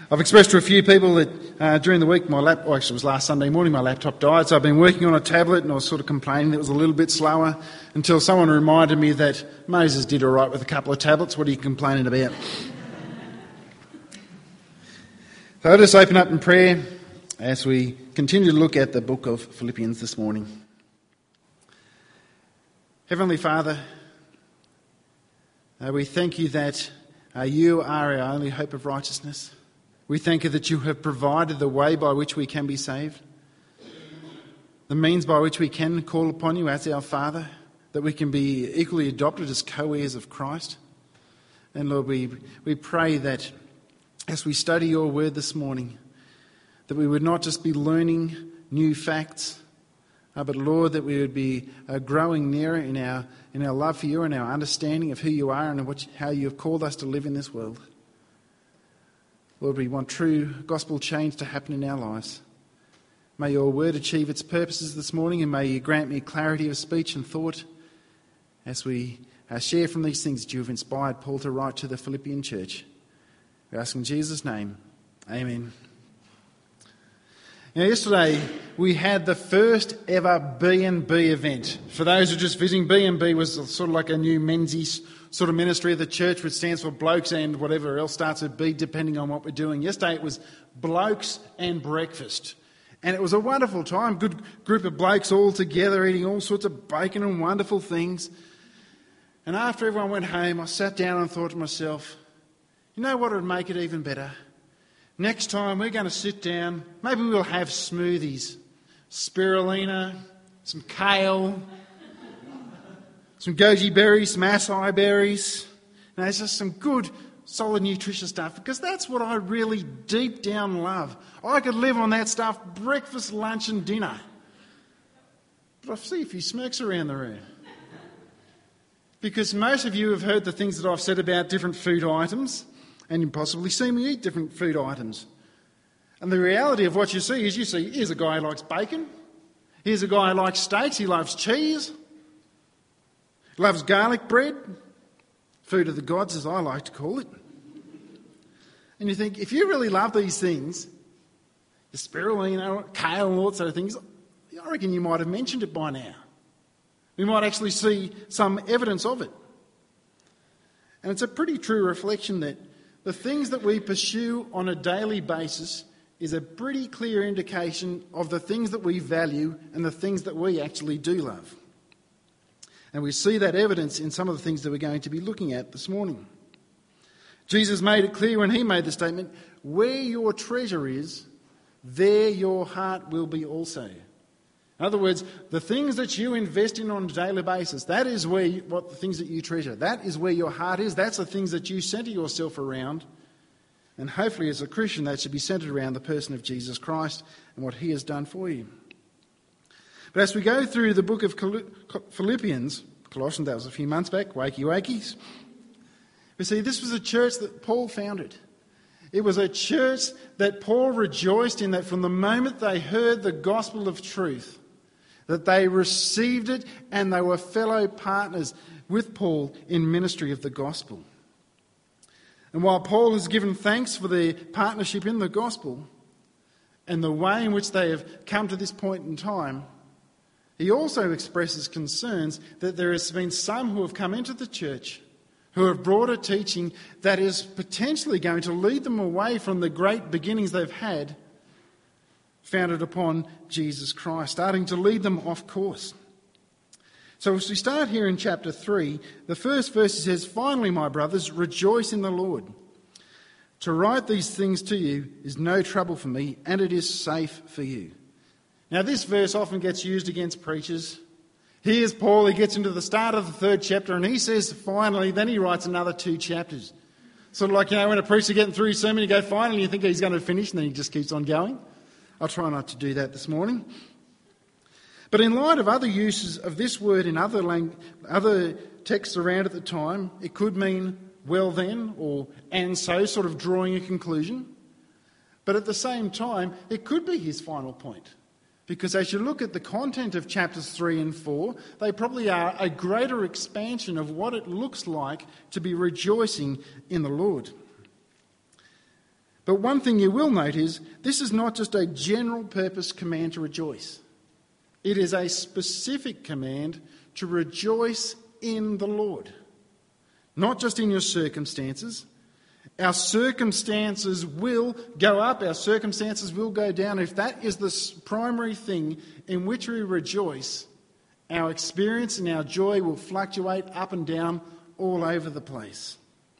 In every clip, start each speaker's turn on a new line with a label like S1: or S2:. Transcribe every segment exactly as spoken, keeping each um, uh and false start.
S1: I've expressed to a few people that uh, during the week my lap, well, actually it was last Sunday morning, my laptop died, so I've been working on a tablet and I was sort of complaining that it was a little bit slower until someone reminded me that Moses did all right with a couple of tablets. What are you complaining about? So I'll just open up in prayer as we continue to look at the book of Philippians this morning. Heavenly Father, uh, we thank you that uh, you are our only hope of righteousness. We thank you that you have provided the way by which we can be saved, the means by which we can call upon you as our Father, that we can be equally adopted as co-heirs of Christ. And Lord, we, we pray that as we study your word this morning, that we would not just be learning new facts, uh, but Lord, that we would be uh, growing nearer in our in our love for you and our understanding of who you are and what, how you have called us to live in this world. Lord, we want true gospel change to happen in our lives. May your word achieve its purposes this morning, and may you grant me clarity of speech and thought as we uh, share from these things that you have inspired Paul to write to the Philippian church. We ask in Jesus' name. Amen. Now, yesterday we had the first ever B and B event. For those who are just visiting, B and B was sort of like a new menzies sort of ministry of the church, which stands for blokes and whatever else starts with B, depending on what we're doing. Yesterday it was blokes and breakfast. And it was a wonderful time. Good group of blokes all together eating all sorts of bacon and wonderful things. And after everyone went home, I sat down and thought to myself, you know what would make it even better? Next time we're going to sit down, maybe we'll have smoothies. Spirulina, some kale, some goji berries, some acai berries. You know, it's just some good, solid, nutritious stuff, because that's what I really deep down love. I could live on that stuff breakfast, lunch and dinner. But I see a few smirks around the room. Because most of you have heard the things that I've said about different food items, and you possibly see me eat different food items. And the reality of what you see is you see, here's a guy who likes bacon. Here's a guy who likes steaks. He loves cheese. He loves garlic bread. Food of the gods, as I like to call it. And you think, if you really love these things, the spirulina, kale and all that sort of things, I reckon you might have mentioned it by now. We might actually see some evidence of it. And it's a pretty true reflection that the things that we pursue on a daily basis is a pretty clear indication of the things that we value and the things that we actually do love. And we see that evidence in some of the things that we're going to be looking at this morning. Jesus made it clear when he made the statement, where your treasure is, there your heart will be also. In other words, the things that you invest in on a daily basis, that is where you, what the things that you treasure. That is where your heart is. That's the things that you centre yourself around. And hopefully as a Christian, that should be centred around the person of Jesus Christ and what he has done for you. But as we go through the book of Philippians, Colossians, that was a few months back, wakey wakeys, we see this was a church that Paul founded. It was a church that Paul rejoiced in, that from the moment they heard the gospel of truth, that they received it and they were fellow partners with Paul in ministry of the gospel. And while Paul has given thanks for their partnership in the gospel and the way in which they have come to this point in time, he also expresses concerns that there has been some who have come into the church who have brought a teaching that is potentially going to lead them away from the great beginnings they've had, founded upon Jesus Christ, starting to lead them off course. So as we start here in chapter three, the first verse says, "Finally, my brothers, rejoice in the Lord. To write these things to you is no trouble for me, and it is safe for you." Now this verse often gets used against preachers. Here's Paul, he gets into the start of the third chapter and he says finally, then he writes another two chapters. Sort of like, you know, when a preacher getting through his sermon, you go finally, you think he's going to finish, and then he just keeps on going. I'll try not to do that this morning. But in light of other uses of this word in other lang- other texts around at the time, it could mean well then, or and so, sort of drawing a conclusion. But at the same time, it could be his final point. Because as you look at the content of chapters three and four, they probably are a greater expansion of what it looks like to be rejoicing in the Lord. But one thing you will note is this is not just a general purpose command to rejoice. It is a specific command to rejoice in the Lord. Not just in your circumstances. Our circumstances will go up, our circumstances will go down. If that is the primary thing in which we rejoice, our experience and our joy will fluctuate up and down all over the place.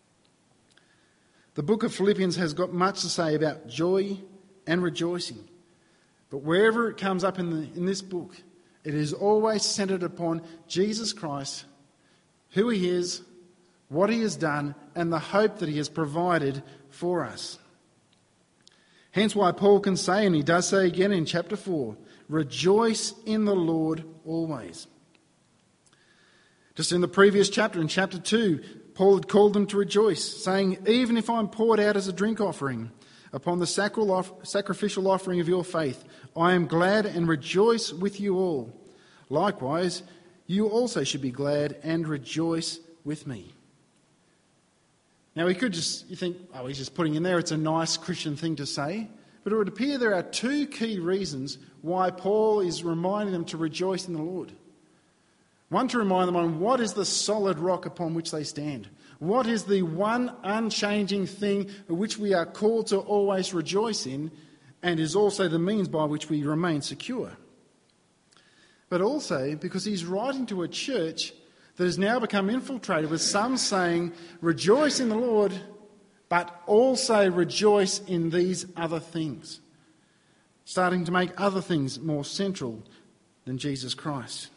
S1: The book of Philippians has got much to say about joy and rejoicing. But wherever it comes up in, the, in this book, it is always centred upon Jesus Christ, who he is, what he has done, and the hope that he has provided for us. Hence why Paul can say, and he does say again in chapter four, rejoice in the Lord always. Just in the previous chapter, in chapter two, Paul had called them to rejoice, saying, even if I'm poured out as a drink offering upon the sacrificial offering of your faith, I am glad and rejoice with you all. Likewise, you also should be glad and rejoice with me. Now, we could just, you think, oh, he's just putting in there, it's a nice Christian thing to say. But it would appear there are two key reasons why Paul is reminding them to rejoice in the Lord. One, to remind them on what is the solid rock upon which they stand. What is the one unchanging thing which we are called to always rejoice in, and is also the means by which we remain secure. But also because he's writing to a church that has now become infiltrated with some saying, rejoice in the Lord, but also rejoice in these other things. Starting to make other things more central than Jesus Christ.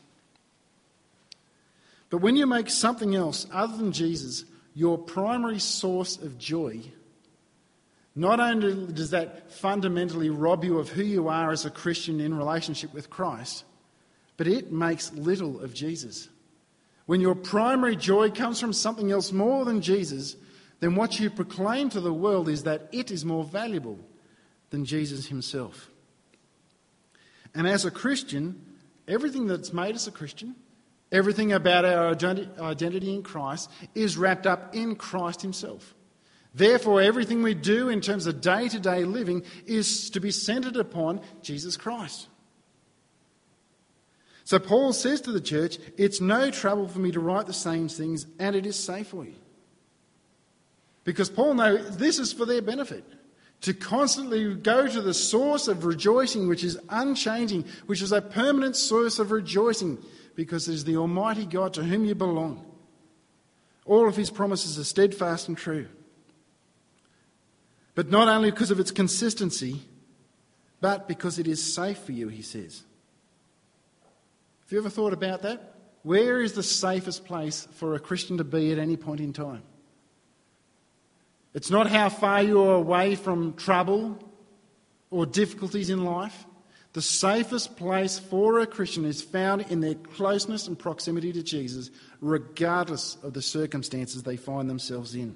S1: But when you make something else other than Jesus your primary source of joy, not only does that fundamentally rob you of who you are as a Christian in relationship with Christ, but it makes little of Jesus. When your primary joy comes from something else more than Jesus, then what you proclaim to the world is that it is more valuable than Jesus himself. And as a Christian, everything that's made us a Christian, everything about our identity in Christ is wrapped up in Christ himself. Therefore, everything we do in terms of day-to-day living is to be centred upon Jesus Christ. So Paul says to the church, it's no trouble for me to write the same things, and it is safe for you. Because Paul knows this is for their benefit. To constantly go to the source of rejoicing, which is unchanging, which is a permanent source of rejoicing, because it is the Almighty God to whom you belong. All of his promises are steadfast and true. But not only because of its consistency, but because it is safe for you, he says. Have you ever thought about that? Where is the safest place for a Christian to be at any point in time? It's not how far you are away from trouble or difficulties in life. The safest place for a Christian is found in their closeness and proximity to Jesus, regardless of the circumstances they find themselves in.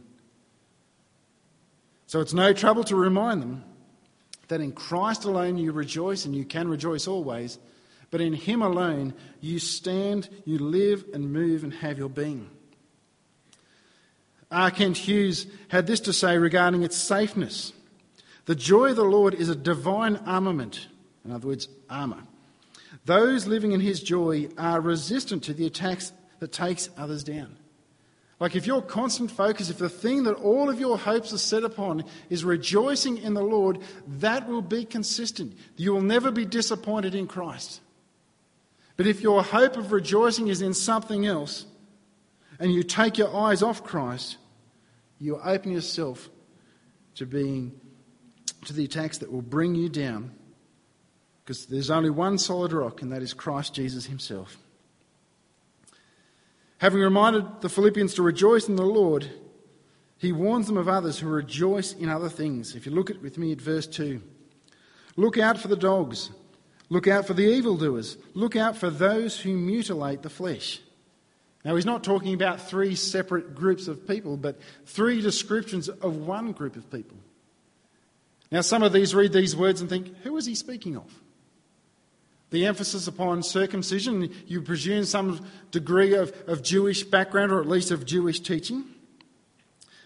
S1: So it's no trouble to remind them that in Christ alone you rejoice, and you can rejoice always, but in him alone you stand, you live and move and have your being. R. Kent Hughes had this to say regarding its safeness. The joy of the Lord is a divine armament. In other words, armour. Those living in his joy are resistant to the attacks that takes others down. Like if your constant focus, if the thing that all of your hopes are set upon is rejoicing in the Lord, that will be consistent. You will never be disappointed in Christ. But if your hope of rejoicing is in something else, and you take your eyes off Christ, you open yourself to being to the attacks that will bring you down, because there's only one solid rock, and that is Christ Jesus himself. Having reminded the Philippians to rejoice in the Lord, he warns them of others who rejoice in other things. If you look at with me at verse two. Look out for the dogs. Look out for the evildoers. Look out for those who mutilate the flesh. Now, he's not talking about three separate groups of people, but three descriptions of one group of people. Now, some of these read these words and think, who is he speaking of? The emphasis upon circumcision, you presume some degree of, of Jewish background, or at least of Jewish teaching.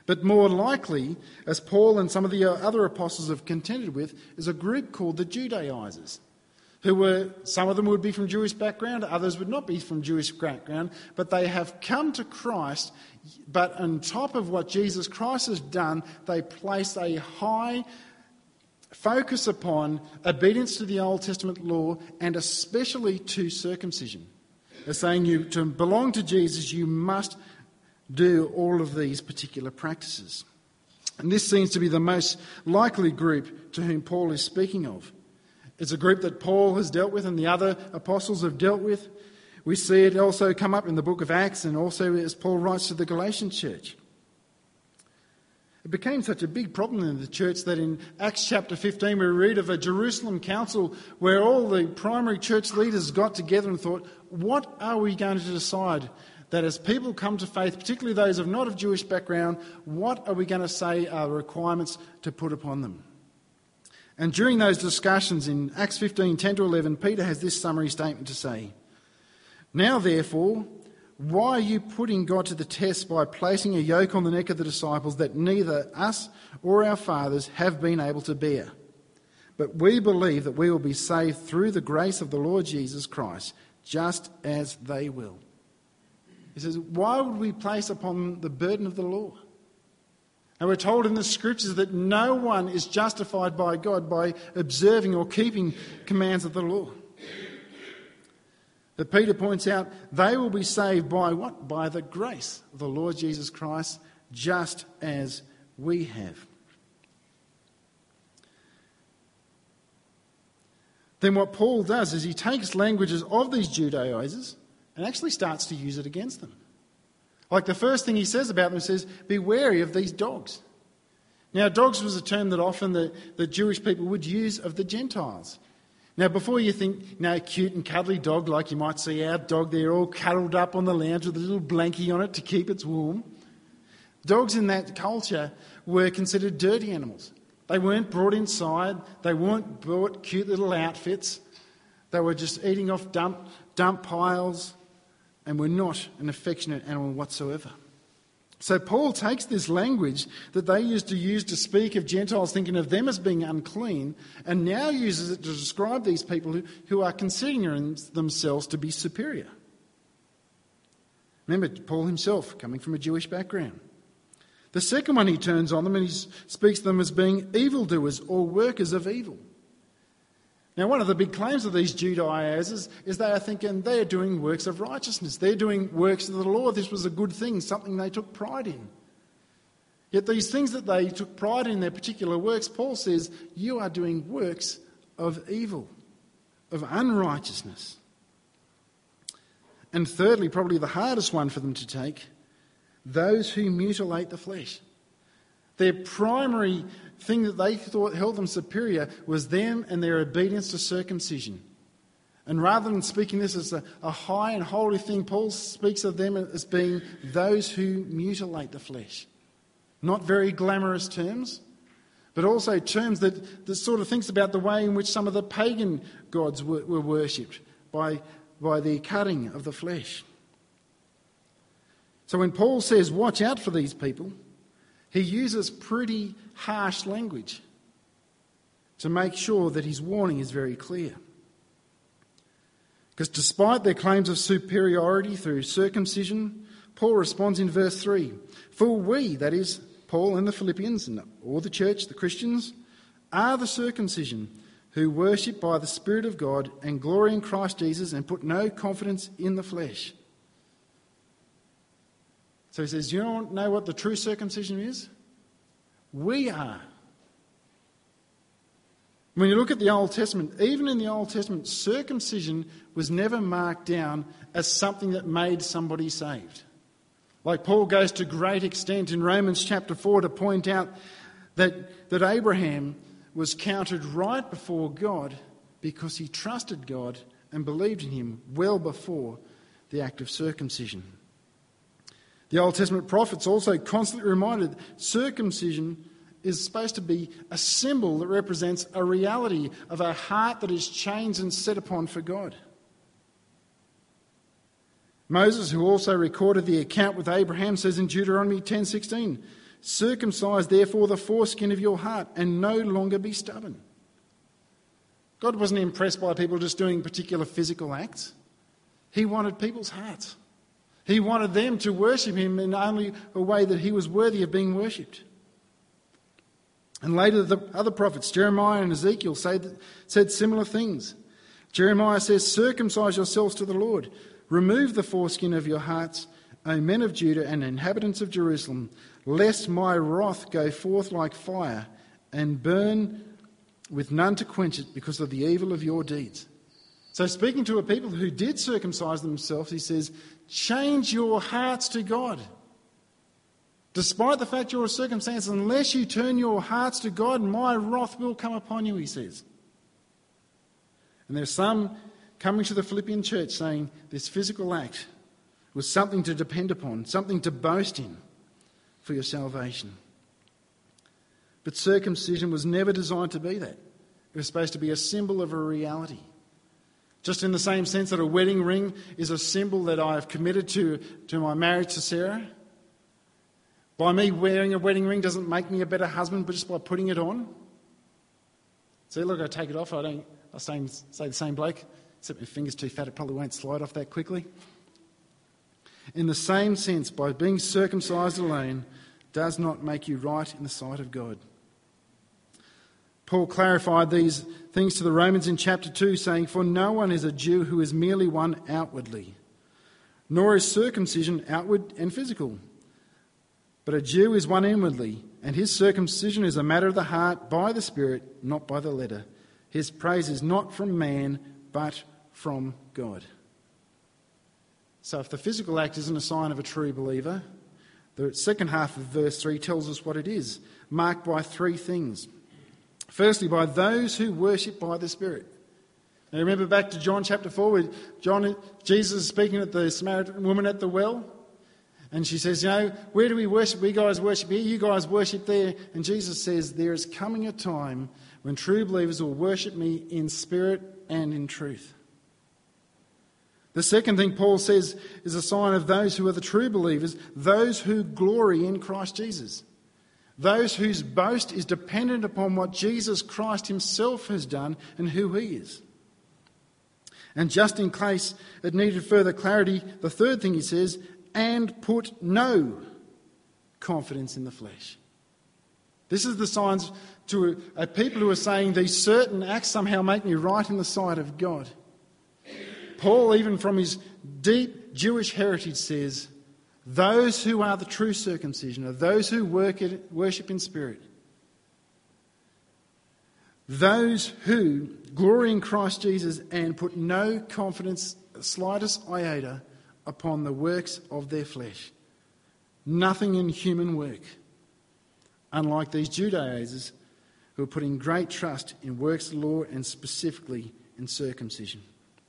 S1: But more likely, as Paul and some of the other apostles have contended with, is a group called the Judaizers, who were, some of them would be from Jewish background, others would not be from Jewish background, but they have come to Christ, but on top of what Jesus Christ has done, they place a high focus upon obedience to the Old Testament law and especially to circumcision. They're saying you to belong to Jesus, you must do all of these particular practices. And this seems to be the most likely group to whom Paul is speaking of. It's a group that Paul has dealt with and the other apostles have dealt with. We see it also come up in the book of Acts and also as Paul writes to the Galatian church. It became such a big problem in the church that in Acts chapter fifteen we read of a Jerusalem council where all the primary church leaders got together and thought, what are we going to decide? That as people come to faith, particularly those of not of Jewish background, what are we going to say are the requirements to put upon them? And during those discussions in Acts fifteen, ten to eleven, Peter has this summary statement to say. Now therefore, why are you putting God to the test by placing a yoke on the neck of the disciples that neither us or our fathers have been able to bear? But we believe that we will be saved through the grace of the Lord Jesus Christ, just as they will. He says, why would we place upon the burden of the law? And we're told in the scriptures that no one is justified by God by observing or keeping commands of the law. But Peter points out they will be saved by what? By the grace of the Lord Jesus Christ, just as we have. Then what Paul does is he takes languages of these Judaizers and actually starts to use it against them. Like the first thing he says about them, he says, be wary of these dogs. Now, dogs was a term that often the, the Jewish people would use of the Gentiles. Now, before you think, you know, cute and cuddly dog, like you might see our dog there all cuddled up on the lounge with a little blankie on it to keep it warm. Dogs in that culture were considered dirty animals. They weren't brought inside. They weren't brought cute little outfits. They were just eating off dump, dump piles and were not an affectionate animal whatsoever. So Paul takes this language that they used to use to speak of Gentiles, thinking of them as being unclean, and now uses it to describe these people who, who are considering themselves to be superior. Remember, Paul himself, coming from a Jewish background. The second one, he turns on them and he speaks to them as being evildoers or workers of evil. Now, one of the big claims of these Judaizers is they are thinking they're doing works of righteousness. They're doing works of the law. This was a good thing, something they took pride in. Yet these things that they took pride in, their particular works, Paul says, you are doing works of evil, of unrighteousness. And thirdly, probably the hardest one for them to take, those who mutilate the flesh. Their primary thing that they thought held them superior was them and their obedience to circumcision. And rather than speaking this as a, a high and holy thing, Paul speaks of them as being those who mutilate the flesh. Not very glamorous terms, but also terms that, that sort of thinks about the way in which some of the pagan gods were, were worshipped by, by the cutting of the flesh. So when Paul says, watch out for these people, he uses pretty harsh language to make sure that his warning is very clear. Because despite their claims of superiority through circumcision, Paul responds in verse three, for we, that is, Paul and the Philippians, and all the church, the Christians, are the circumcision who worship by the Spirit of God and glory in Christ Jesus and put no confidence in the flesh. So he says, you don't know what the true circumcision is? We are. When you look at the Old Testament, even in the Old Testament, circumcision was never marked down as something that made somebody saved. Like Paul goes to great extent in Romans chapter four to point out that, that Abraham was counted right before God because he trusted God and believed in him well before the act of circumcision. The Old Testament prophets also constantly reminded that circumcision is supposed to be a symbol that represents a reality of a heart that is changed and set upon for God. Moses, who also recorded the account with Abraham, says in Deuteronomy ten sixteen, Circumcise therefore the foreskin of your heart and no longer be stubborn. God wasn't impressed by people just doing particular physical acts. He wanted people's hearts. He wanted them to worship him in only a way that he was worthy of being worshipped. And later the other prophets, Jeremiah and Ezekiel, said, said similar things. Jeremiah says, circumcise yourselves to the Lord. Remove the foreskin of your hearts, O men of Judah and inhabitants of Jerusalem, lest my wrath go forth like fire and burn with none to quench it because of the evil of your deeds. So speaking to a people who did circumcise themselves, he says, change your hearts to God. Despite the fact you're circumcised, unless you turn your hearts to God, my wrath will come upon you, he says. And there's some coming to the Philippian church saying this physical act was something to depend upon, something to boast in for your salvation. But circumcision was never designed to be that. It was supposed to be a symbol of a reality. Just in the same sense that a wedding ring is a symbol that I have committed to, to my marriage to Sarah. By me wearing a wedding ring doesn't make me a better husband, but just by putting it on. See, look, I take it off. I don't. I say, say the same bloke, except my finger's too fat. It probably won't slide off that quickly. In the same sense, by being circumcised alone does not make you right in the sight of God. Paul clarified these things to the Romans in chapter two, saying, for no one is a Jew who is merely one outwardly, nor is circumcision outward and physical. But a Jew is one inwardly, and his circumcision is a matter of the heart by the Spirit, not by the letter. His praise is not from man, but from God. So if the physical act isn't a sign of a true believer, the second half of verse three tells us what it is, marked by three things. Firstly, by those who worship by the Spirit. Now remember back to John chapter four, where John, Jesus is speaking at the Samaritan woman at the well, and she says, you know, where do we worship? We guys worship here, you guys worship there. And Jesus says, there is coming a time when true believers will worship me in spirit and in truth. The second thing Paul says is a sign of those who are the true believers, those who glory in Christ Jesus. Those whose boast is dependent upon what Jesus Christ himself has done and who he is. And just in case it needed further clarity, the third thing he says, and put no confidence in the flesh. This is the signs to a, a people who are saying these certain acts somehow make me right in the sight of God. Paul, even from his deep Jewish heritage, says, those who are the true circumcision are those who work at, worship in spirit. Those who glory in Christ Jesus and put no confidence, slightest iota, upon the works of their flesh. Nothing in human work. Unlike these Judaizers who are putting great trust in works of the law and specifically in circumcision.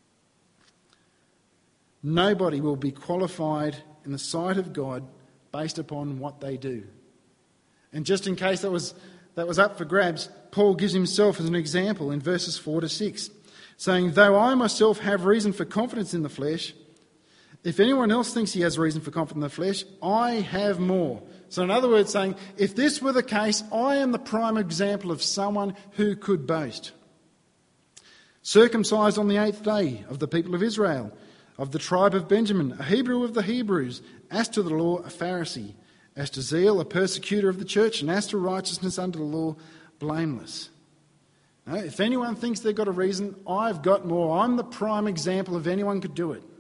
S1: Nobody will be qualified in the sight of God based upon what they do. And just in case that was that was up for grabs, Paul gives himself as an example in verses four to six, saying, though I myself have reason for confidence in the flesh, if anyone else thinks he has reason for confidence in the flesh, I have more. So in other words, saying, if this were the case, I am the prime example of someone who could boast. Circumcised on the eighth day of the people of Israel, of the tribe of Benjamin, a Hebrew of the Hebrews, as to the law, a Pharisee, as to zeal, a persecutor of the church, and as to righteousness under the law, blameless. Now, if anyone thinks they've got a reason, I've got more. I'm the prime example of anyone could do it.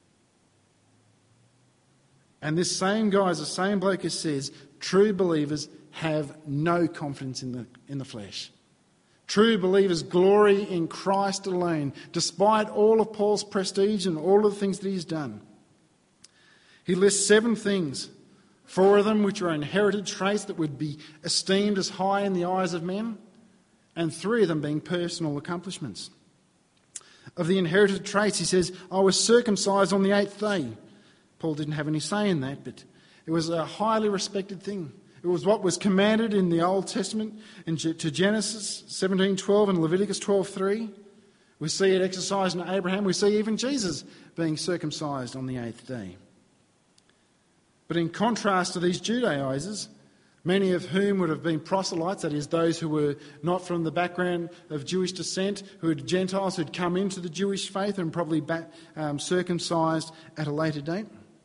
S1: And this same guy is the same bloke who says true believers have no confidence in the, in the flesh. True believers glory in Christ alone, despite all of Paul's prestige and all of the things that he's done. He lists seven things, four of them which are inherited traits that would be esteemed as high in the eyes of men, and three of them being personal accomplishments. Of the inherited traits, he says, I was circumcised on the eighth day. Paul didn't have any say in that, but it was a highly respected thing. It was what was commanded in the Old Testament in, to Genesis seventeen twelve and Leviticus twelve three. We see it exercised in Abraham. We see even Jesus being circumcised on the eighth day. But in contrast to these Judaizers, many of whom would have been proselytes, that is, those who were not from the background of Jewish descent, who were Gentiles who'd come into the Jewish faith and probably back, um, circumcised at a later date.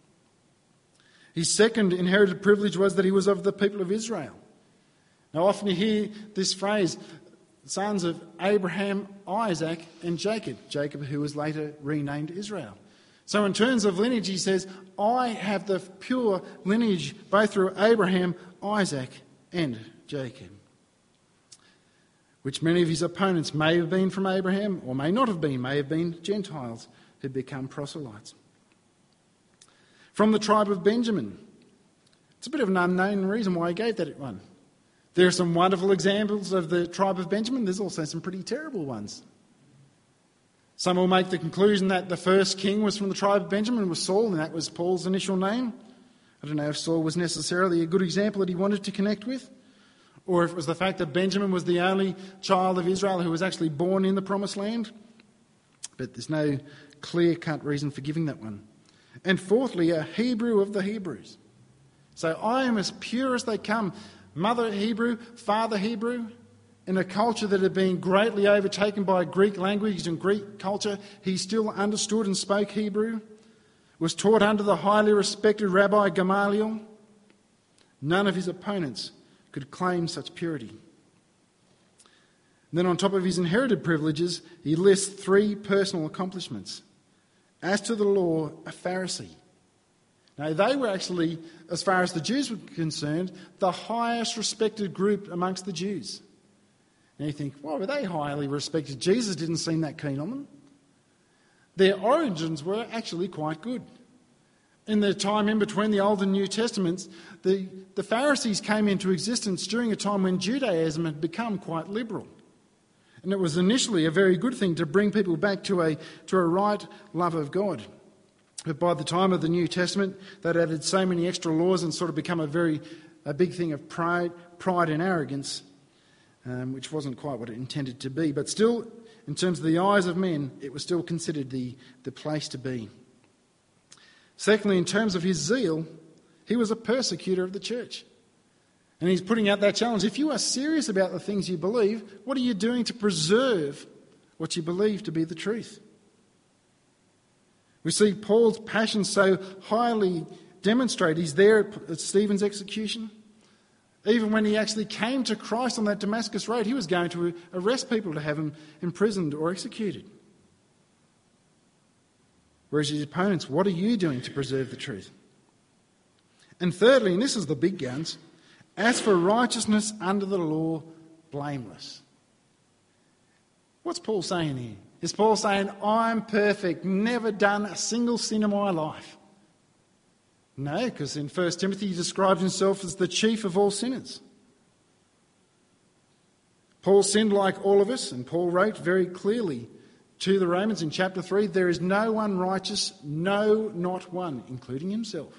S1: His second inherited privilege was that he was of the people of Israel. Now often you hear this phrase, sons of Abraham, Isaac and Jacob. Jacob who was later renamed Israel. So in terms of lineage he says, I have the pure lineage both through Abraham, Isaac and Jacob. Which many of his opponents may have been from Abraham or may not have been, may have been Gentiles who'd become proselytes. From the tribe of Benjamin. It's a bit of an unknown reason why he gave that one. There are some wonderful examples of the tribe of Benjamin. There's also some pretty terrible ones. Some will make the conclusion that the first king was from the tribe of Benjamin, was Saul, and that was Paul's initial name. I don't know if Saul was necessarily a good example that he wanted to connect with, or if it was the fact that Benjamin was the only child of Israel who was actually born in the Promised Land. But there's no clear-cut reason for giving that one. And fourthly, a Hebrew of the Hebrews. So I am as pure as they come. Mother Hebrew, father Hebrew. In a culture that had been greatly overtaken by Greek language and Greek culture, he still understood and spoke Hebrew. Was taught under the highly respected Rabbi Gamaliel. None of his opponents could claim such purity. And then on top of his inherited privileges, he lists three personal accomplishments. As to the law, a Pharisee. Now, they were actually, as far as the Jews were concerned, the highest respected group amongst the Jews. And you think, why were they highly respected? Jesus didn't seem that keen on them. Their origins were actually quite good. In the time in between the Old and New Testaments, the, the Pharisees came into existence during a time when Judaism had become quite liberal. And it was initially a very good thing to bring people back to a, to a right love of God. But by the time of the New Testament, they'd added so many extra laws and sort of become a very a big thing of pride, pride and arrogance, um, which wasn't quite what it intended to be. But still, in terms of the eyes of men, it was still considered the, the place to be. Secondly, in terms of his zeal, he was a persecutor of the church. And he's putting out that challenge. If you are serious about the things you believe, what are you doing to preserve what you believe to be the truth? We see Paul's passion so highly demonstrated. He's there at Stephen's execution. Even when he actually came to Christ on that Damascus road, he was going to arrest people to have him imprisoned or executed. Whereas his opponents, what are you doing to preserve the truth? And thirdly, and this is the big guns, as for righteousness under the law, blameless. What's Paul saying here? Is Paul saying, I'm perfect, never done a single sin in my life? No, because in First Timothy he describes himself as the chief of all sinners. Paul sinned like all of us, and Paul wrote very clearly to the Romans in chapter three, there is no one righteous, no, not one, including himself.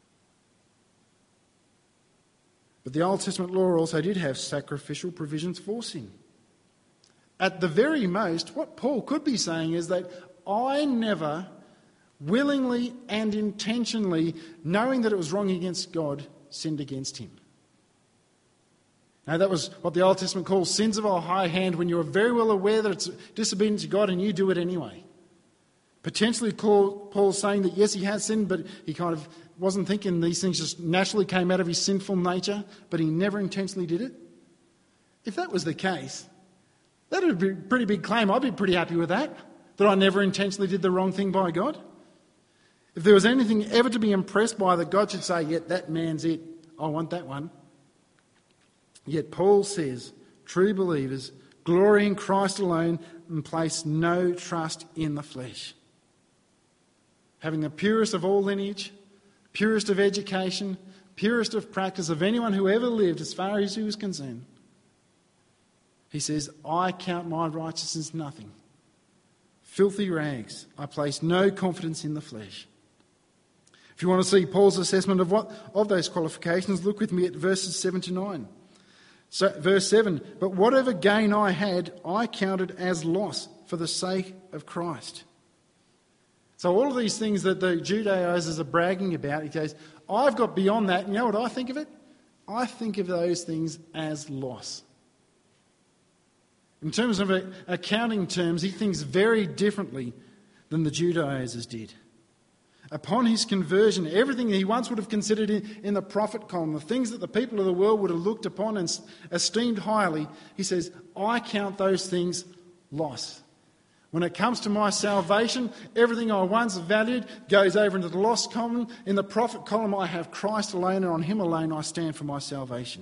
S1: But the Old Testament law also did have sacrificial provisions for sin. At the very most, what Paul could be saying is that I never willingly and intentionally, knowing that it was wrong against God, sinned against him. Now that was what the Old Testament calls sins of a high hand, when you're very well aware that it's disobedient to God and you do it anyway. Potentially Paul's saying that yes, he has sinned, but he kind of wasn't thinking these things just naturally came out of his sinful nature, but he never intentionally did it. If that was the case, that would be a pretty big claim. I'd be pretty happy with that, that I never intentionally did the wrong thing by God. If there was anything ever to be impressed by, that God should say, yeah, that man's it, I want that one. Yet Paul says, true believers glory in Christ alone and place no trust in the flesh. Having the purest of all lineage, purest of education, purest of practice of anyone who ever lived as far as he was concerned, he says, I count my righteousness nothing. Filthy rags. I place no confidence in the flesh. If you want to see Paul's assessment of what of those qualifications, look with me at verses seven to nine. So, verse seven, but whatever gain I had, I counted as loss for the sake of Christ. So all of these things that the Judaizers are bragging about, he goes, I've got beyond that. And you know what I think of it? I think of those things as loss. In terms of accounting terms, he thinks very differently than the Judaizers did. Upon his conversion, everything he once would have considered in, in the profit column, the things that the people of the world would have looked upon and esteemed highly, he says, I count those things loss. When it comes to my salvation, everything I once valued goes over into the loss column. In the profit column, I have Christ alone, and on him alone I stand for my salvation.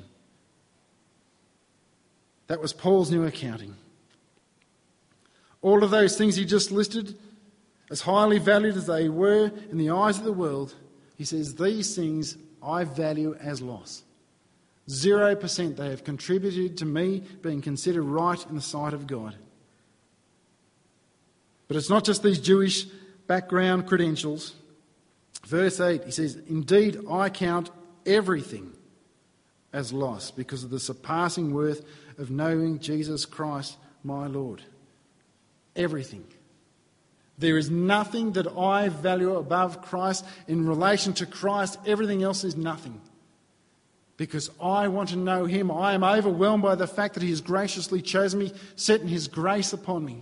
S1: That was Paul's new accounting. All of those things he just listed, as highly valued as they were in the eyes of the world, he says, these things I value as loss. Zero percent they have contributed to me being considered right in the sight of God. But it's not just these Jewish background credentials. Verse eight, he says, indeed I count everything as loss because of the surpassing worth of knowing Jesus Christ my Lord. Everything. There is nothing that I value above Christ. In relation to Christ, everything else is nothing. Because I want to know him. I am overwhelmed by the fact that he has graciously chosen me, setting his grace upon me.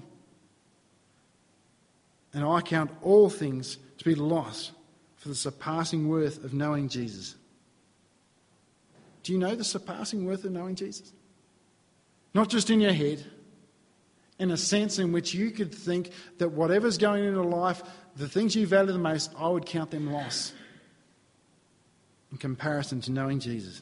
S1: And I count all things to be lost for the surpassing worth of knowing Jesus. Do you know the surpassing worth of knowing Jesus? Not just in your head, in a sense in which you could think that whatever's going into life, the things you value the most, I would count them loss in comparison to knowing Jesus.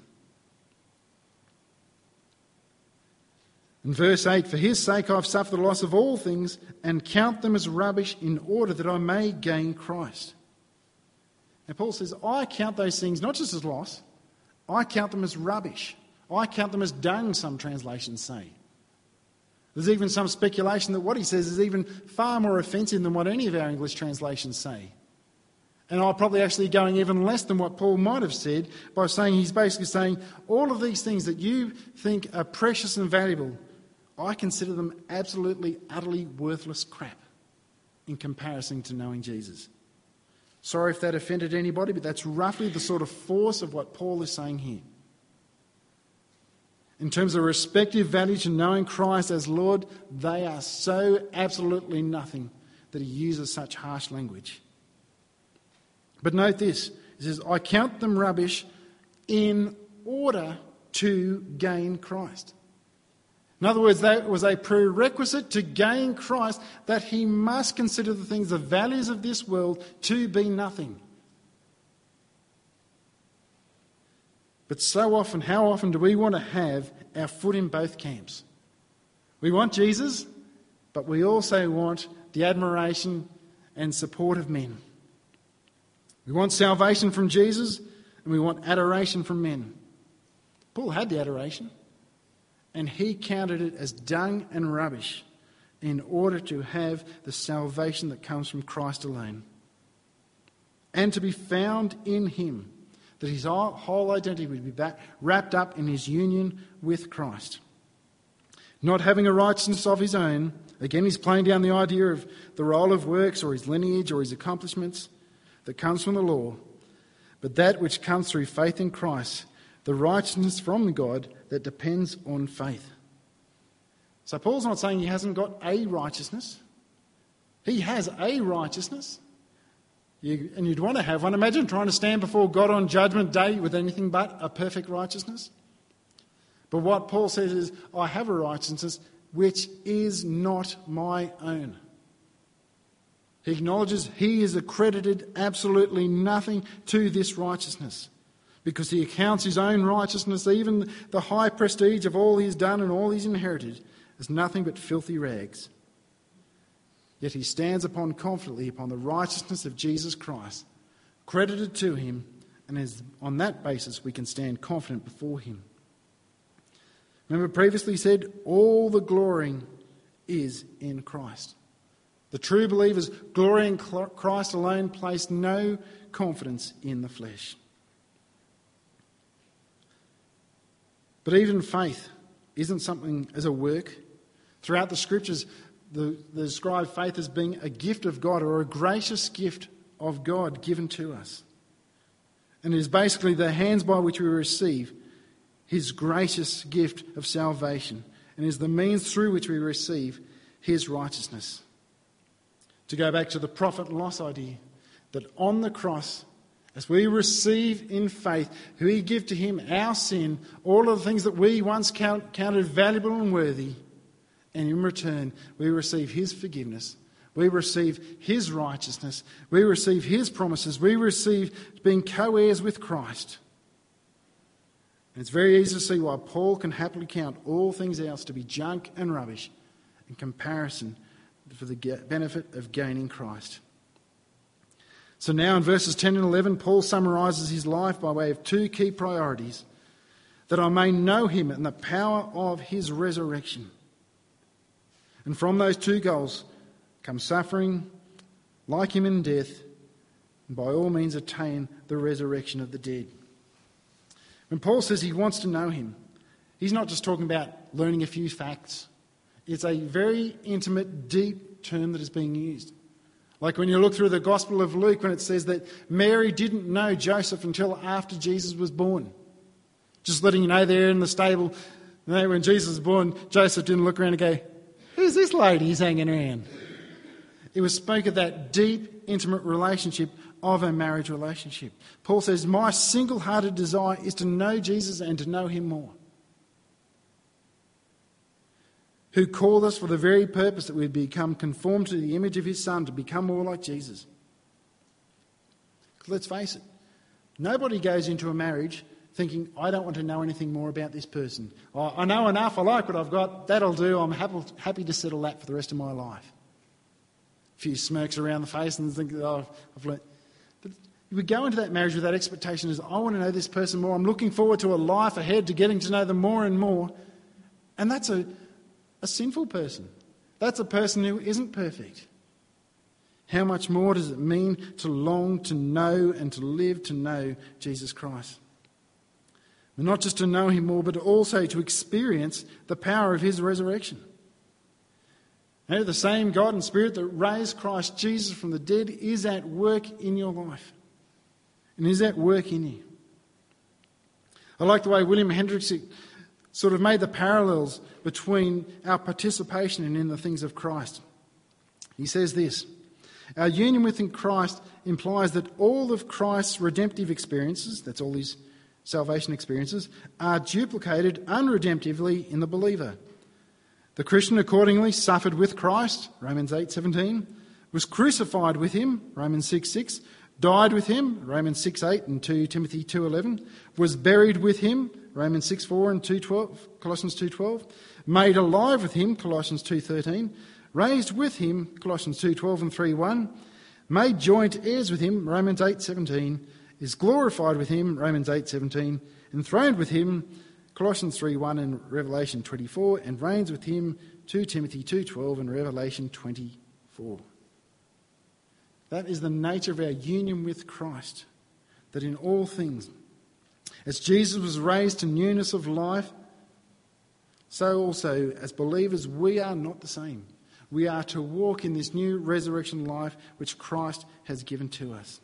S1: In verse eight, for his sake I've suffered the loss of all things and count them as rubbish in order that I may gain Christ. And Paul says, I count those things not just as loss, I count them as rubbish. I count them as dung, some translations say. There's even some speculation that what he says is even far more offensive than what any of our English translations say. And I'm probably actually going even less than what Paul might have said by saying, he's basically saying, all of these things that you think are precious and valuable, I consider them absolutely, utterly worthless crap in comparison to knowing Jesus. Sorry if that offended anybody, but that's roughly the sort of force of what Paul is saying here. In terms of respective value to knowing Christ as Lord, they are so absolutely nothing that he uses such harsh language. But note this, he says, I count them rubbish in order to gain Christ. In other words, that was a prerequisite to gain Christ, that he must consider the things, the values of this world, to be nothing. But so often, how often do we want to have our foot in both camps? We want Jesus, but we also want the admiration and support of men. We want salvation from Jesus, and we want adoration from men. Paul had the adoration, and he counted it as dung and rubbish in order to have the salvation that comes from Christ alone. And to be found in him, that his whole identity would be back, wrapped up in his union with Christ. Not having a righteousness of his own, again he's playing down the idea of the role of works or his lineage or his accomplishments that comes from the law, but that which comes through faith in Christ, the righteousness from God that depends on faith. So Paul's not saying he hasn't got a righteousness. He has a righteousness. You, and you'd want to have one. Imagine trying to stand before God on Judgment Day with anything but a perfect righteousness. But what Paul says is, I have a righteousness which is not my own. He acknowledges he is accredited absolutely nothing to this righteousness, because he accounts his own righteousness, even the high prestige of all he's done and all he's inherited, as nothing but filthy rags. Yet he stands upon confidently upon the righteousness of Jesus Christ, credited to him, and as on that basis we can stand confident before him. Remember, previously said, all the glorying is in Christ. The true believers glory in Christ alone, place no confidence in the flesh. But even faith isn't something as a work. Throughout the scriptures, the, the described faith as being a gift of God, or a gracious gift of God given to us. And it is basically the hands by which we receive his gracious gift of salvation, and is the means through which we receive his righteousness. To go back to the profit and loss idea, that on the cross, as we receive in faith, we give to him our sin, all of the things that we once count, counted valuable and worthy, and in return we receive his forgiveness, we receive his righteousness, we receive his promises, we receive being co-heirs with Christ. And it's very easy to see why Paul can happily count all things else to be junk and rubbish in comparison for the benefit of gaining Christ. So now in verses ten and eleven, Paul summarises his life by way of two key priorities: that I may know him and the power of his resurrection. And from those two goals come suffering, like him in death, and by all means attain the resurrection of the dead. When Paul says he wants to know him, he's not just talking about learning a few facts. It's a very intimate, deep term that is being used. Like when you look through the Gospel of Luke, when it says that Mary didn't know Joseph until after Jesus was born. Just letting you know there in the stable, you know, when Jesus was born, Joseph didn't look around and go, "Who's this lady he's hanging around?" It was spoke of that deep, intimate relationship of a marriage relationship. Paul says, my single-hearted desire is to know Jesus and to know him more. Who called us for the very purpose that we become conformed to the image of his Son, to become more like Jesus. Let's face it, nobody goes into a marriage thinking, I don't want to know anything more about this person. Oh, I know enough, I like what I've got, that'll do, I'm happy, happy to settle that for the rest of my life. A few smirks around the face and think, oh, I've learned. But you would go into that marriage with that expectation as, I want to know this person more, I'm looking forward to a life ahead, to getting to know them more and more. And that's a A sinful person. That's a person who isn't perfect. How much more does it mean to long to know and to live to know Jesus Christ? And not just to know him more, but also to experience the power of his resurrection. You know, the same God and Spirit that raised Christ Jesus from the dead is at work in your life. And is at work in you. I like the way William Hendricks sort of made the parallels between our participation in the things of Christ. He says this: our union with Christ implies that all of Christ's redemptive experiences, that's all his salvation experiences, are duplicated unredemptively in the believer. The Christian accordingly suffered with Christ, Romans eight seventeen, was crucified with him, Romans six six, died with him, Romans six eight and two Timothy two eleven, was buried with him, Romans six four and two twelve, Colossians two twelve, made alive with him, Colossians two thirteen, raised with him, Colossians two twelve and three one, made joint heirs with him, Romans eight seventeen, is glorified with him, Romans eight seventeen, enthroned with him, Colossians three one and Revelation twenty-four, and reigns with him, two Timothy two twelve and Revelation twenty-four. That is the nature of our union with Christ, that in all things, as Jesus was raised to newness of life, so also as believers we are not the same. We are to walk in this new resurrection life which Christ has given to us.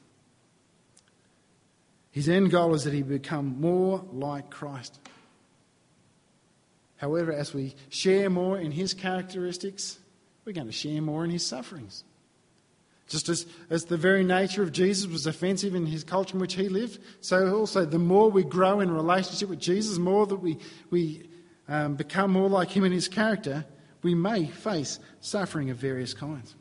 S1: His end goal is that he become more like Christ. However, as we share more in his characteristics, we're going to share more in his sufferings. Just as, as the very nature of Jesus was offensive in his culture in which he lived, so also the more we grow in relationship with Jesus, the more that we, we um, become more like him in his character, we may face suffering of various kinds.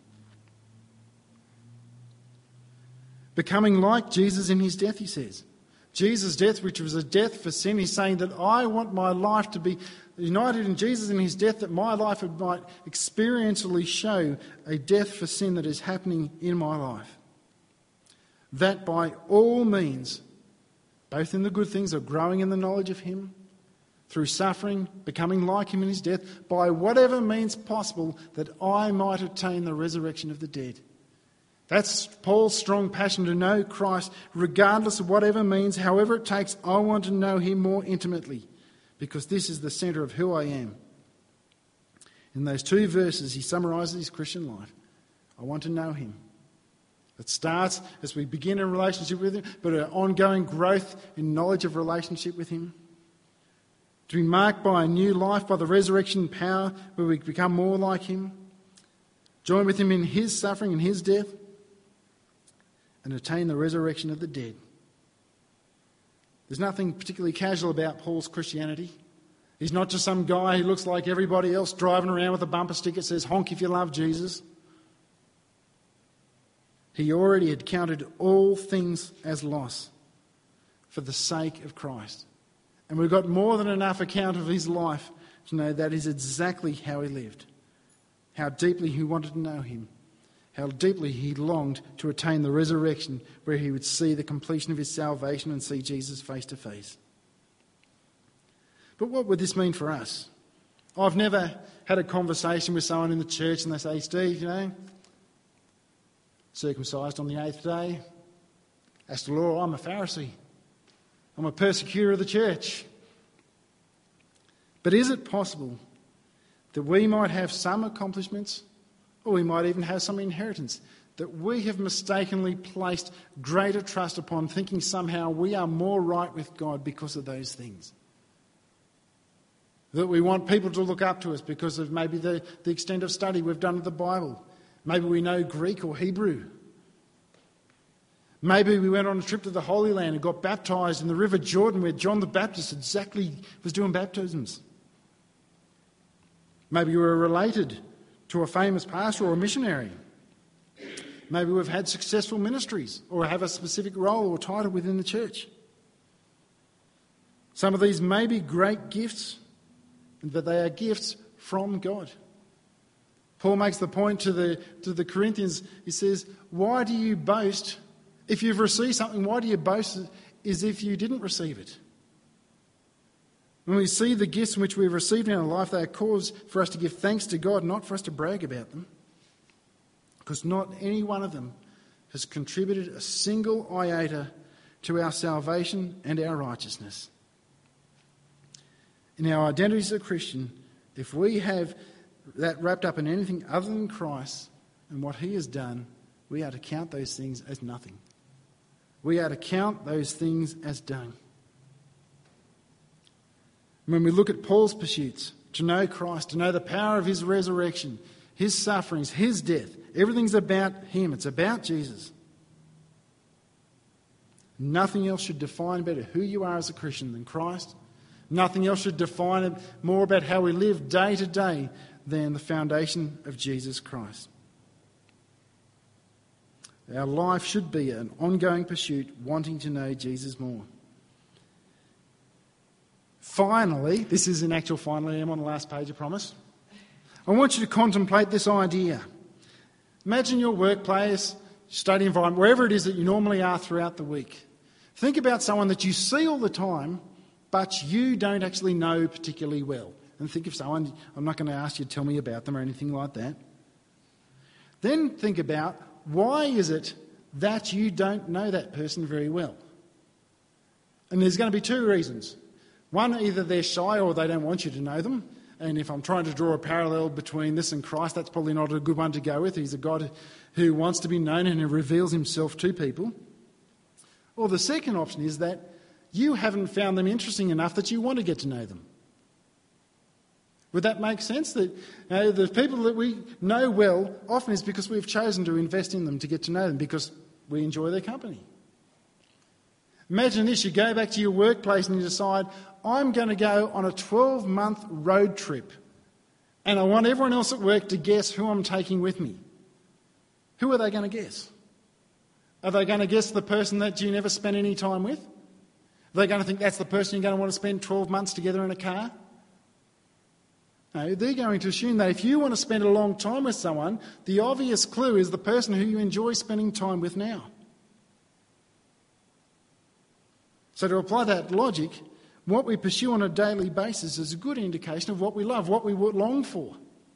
S1: Becoming like Jesus in his death, he says. Jesus' death, which was a death for sin, he's saying that I want my life to be united in Jesus in his death, that my life might experientially show a death for sin that is happening in my life. That by all means, both in the good things of growing in the knowledge of him, through suffering, becoming like him in his death, by whatever means possible, that I might attain the resurrection of the dead. That's Paul's strong passion, to know Christ, regardless of whatever means, however it takes. I want to know him more intimately, because this is the centre of who I am. In those two verses, he summarises his Christian life. I want to know him. It starts as we begin a relationship with him, but an ongoing growth in knowledge of relationship with him. to be marked by a new life, by the resurrection power where we become more like him, join with him in his suffering and his death, and attain the resurrection of the dead. There's nothing particularly casual about Paul's Christianity. He's not just some guy who looks like everybody else driving around with a bumper sticker that says, honk if you love Jesus. He already had counted all things as loss for the sake of Christ. And we've got more than enough account of his life to know that is exactly how he lived, how deeply he wanted to know him, how deeply he longed to attain the resurrection where he would see the completion of his salvation and see Jesus face to face. But what would this mean for us? I've never had a conversation with someone in the church and they say, Steve, you know, circumcised on the eighth day. As to law, I'm a Pharisee. I'm a persecutor of the church. But is it possible that we might have some accomplishments, or we might even have some inheritance, that we have mistakenly placed greater trust upon, thinking somehow we are more right with God because of those things? That we want people to look up to us because of maybe the, the extent of study we've done of the Bible. Maybe we know Greek or Hebrew. Maybe we went on a trip to the Holy Land and got baptised in the River Jordan where John the Baptist exactly was doing baptisms. Maybe we were related to a famous pastor or a missionary. Maybe we've had successful ministries or have a specific role or title within the church. Some of these may be great gifts, but they are gifts from God. Paul makes the point to the, to the Corinthians. He says, why do you boast? If you've received something, why do you boast as if you didn't receive it? When we see the gifts in which we've received in our life, they are cause for us to give thanks to God, not for us to brag about them. Because not any one of them has contributed a single iota to our salvation and our righteousness. In our identity as a Christian, if we have that wrapped up in anything other than Christ and what he has done, we are to count those things as nothing. We are to count those things as dung. When we look at Paul's pursuits, to know Christ, to know the power of his resurrection, his sufferings, his death, everything's about him. It's about Jesus. Nothing else should define better who you are as a Christian than Christ. Nothing else should define it more about how we live day to day than the foundation of Jesus Christ. Our life should be an ongoing pursuit, wanting to know Jesus more. Finally, this is an actual finally, I'm on the last page, I promise. I want you to contemplate this idea. Imagine your workplace, study environment, wherever it is that you normally are throughout the week. Think about someone that you see all the time, but you don't actually know particularly well. And think of someone, I'm not going to ask you to tell me about them or anything like that. Then think about, why is it that you don't know that person very well? And there's going to be two reasons. One, either they're shy or they don't want you to know them. And if I'm trying to draw a parallel between this and Christ, that's probably not a good one to go with. He's a God who wants to be known and who reveals himself to people. Or the second option is that you haven't found them interesting enough that you want to get to know them. Would that make sense? That you know, the people that we know well often is because we've chosen to invest in them to get to know them because we enjoy their company. Imagine this, you go back to your workplace and you decide, I'm going to go on a twelve-month road trip and I want everyone else at work to guess who I'm taking with me. Who are they going to guess? Are they going to guess the person that you never spent any time with? Are they going to think that's the person you're going to want to spend twelve months together in a car? No, they're going to assume that if you want to spend a long time with someone, the obvious clue is the person who you enjoy spending time with now. So to apply that logic, what we pursue on a daily basis is a good indication of what we love, what we long for.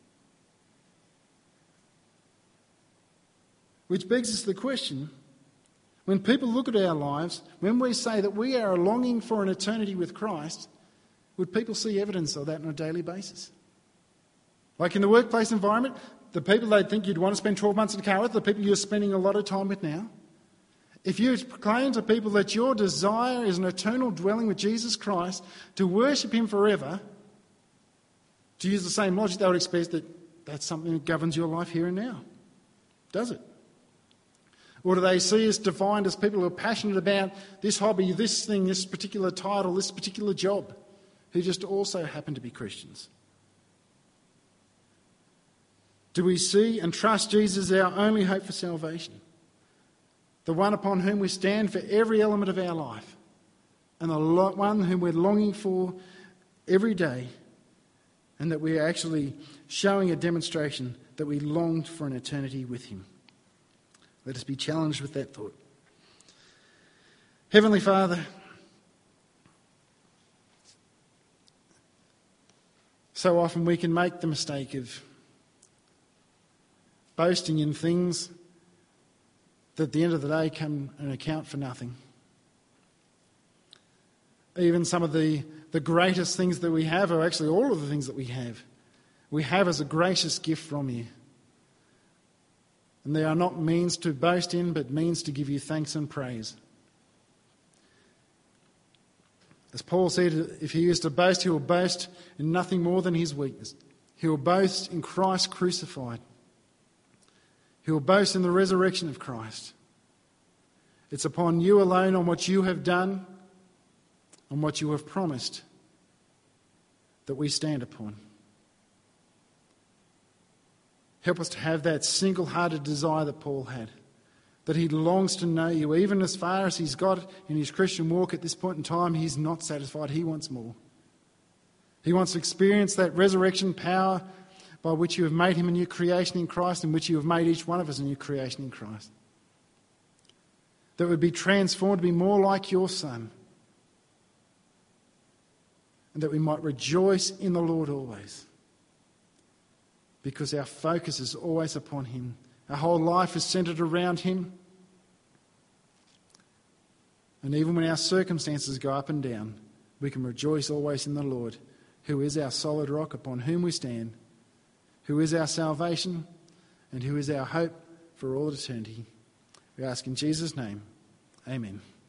S1: Which begs us the question, when people look at our lives, when we say that we are longing for an eternity with Christ, would people see evidence of that on a daily basis? Like in the workplace environment, the people they'd think you'd want to spend twelve months in the car with, the people you're spending a lot of time with now. If you proclaim to people that your desire is an eternal dwelling with Jesus Christ, to worship him forever, to use the same logic, they would expect that that's something that governs your life here and now. Does it? Or do they see us defined as people who are passionate about this hobby, this thing, this particular title, this particular job, who just also happen to be Christians? Do we see and trust Jesus as our only hope for salvation? The one upon whom we stand for every element of our life, and the one whom we're longing for every day, and that we are actually showing a demonstration that we longed for an eternity with him. Let us be challenged with that thought. Heavenly Father, so often we can make the mistake of boasting in things that at the end of the day come and account for nothing. Even some of the, the greatest things that we have are actually all of the things that we have. We have as a gracious gift from you. And they are not means to boast in, but means to give you thanks and praise. As Paul said, if he is to boast, he will boast in nothing more than his weakness. He will boast in Christ crucified. He will boast in the resurrection of Christ. It's upon you alone, on what you have done, on what you have promised, that we stand upon. Help us to have that single-hearted desire that Paul had, that he longs to know you. Even as far as he's got in his Christian walk at this point in time, he's not satisfied. He wants more. He wants to experience that resurrection power by which you have made him a new creation in Christ, and which you have made each one of us a new creation in Christ. That would be transformed to be more like your Son, and that we might rejoice in the Lord always, because our focus is always upon him. Our whole life is centred around him. And even when our circumstances go up and down, we can rejoice always in the Lord, who is our solid rock upon whom we stand, who is our salvation, and who is our hope for all eternity. We ask in Jesus' name, amen.